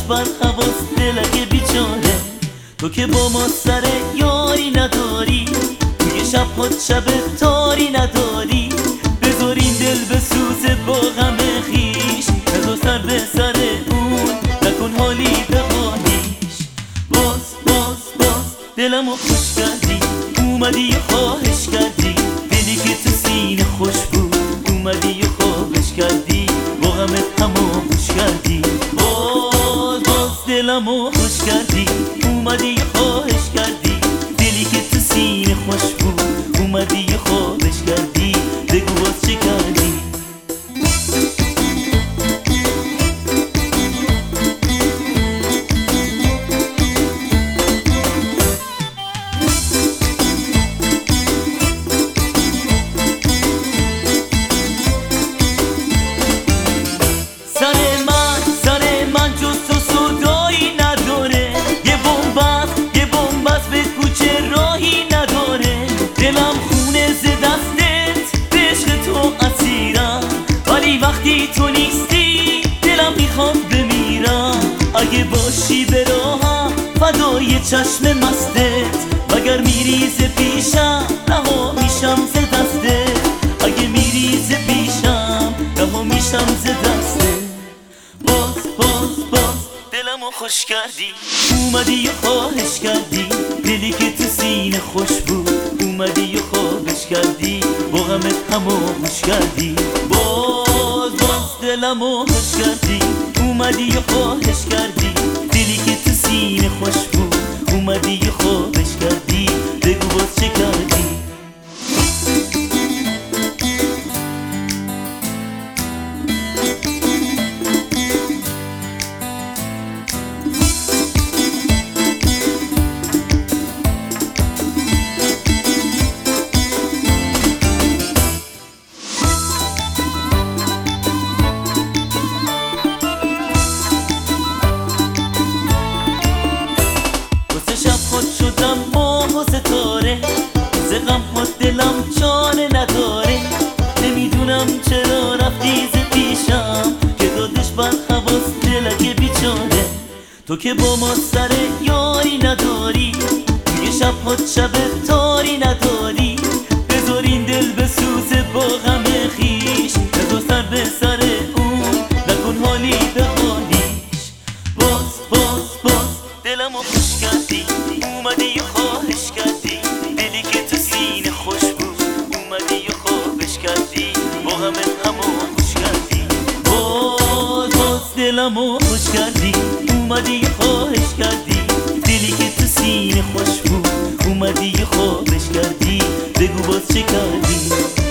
بر حواس دلک بیچاره. تو که با ما سر یاری نداری، توی شب خود شب تاری نداری. بذارین دل بسوزه با غم خیش، نزار سر به سر اون، نکن حالی به حالیش. باز دلمو خوش کردی، اومدی خواهش کردی. دلی که تو سینه خوش بود، اومدی خواهش کردی. با غمت همو خوش کردی. باز دلمو خوش کردی، اومدی خواهش کردی. دلی که تو سینه خوش بود، اومدی خواهش کردی. بگو باز چه کردی؟ سر من جز تو سودایی نداره. یه بومبست به کوچه راهی نداره. دلم خونه ز دستت، به عشق تو اسیرم. ولی وقتی تو نیستی دلم میخواد بمیرم. اگه باشی به راهم فدای چشم مستت، وگر میری ز پیشم رها میشم ز دستت. اگه میری ز پیشم رها میشم ز دستت. باز دلمو خوش کردی، اومدی خواهش کردی. دلی که تو سینه خوش بود، اومدی خواهش کردی. با غمت همو خوش کردی. باز دلمو خوش کردی، اومدی خواهش کردی. دلی که تو سینه خوش بود، اومدی خواهش کردی. بگو باز چه کردی؟ شدم ماه و ستاره، ز غم خود دلم جانه نداره. نمیدونم چرا رفتی ز پیشم، که دادش بر حواس دلک بیچاره. تو که با ما سر یاری نداری، توی شب خود شب تاری نداری. بذارین دل بسوزه با غم خیش، نزار سر به سر اون، نکن حالی به حالیش. باز دلمو خوش کردی، اومدی خواهش کردی. دلی که تو سینه خوش بود، اومدی خواهش کردی. با غمت همو خوش کردی. باز دلمو خوش کردی، اومدی خواهش کردی. دلی که تو سینه خوش بود، اومدی خواهش کردی. بگو باز چه کردی؟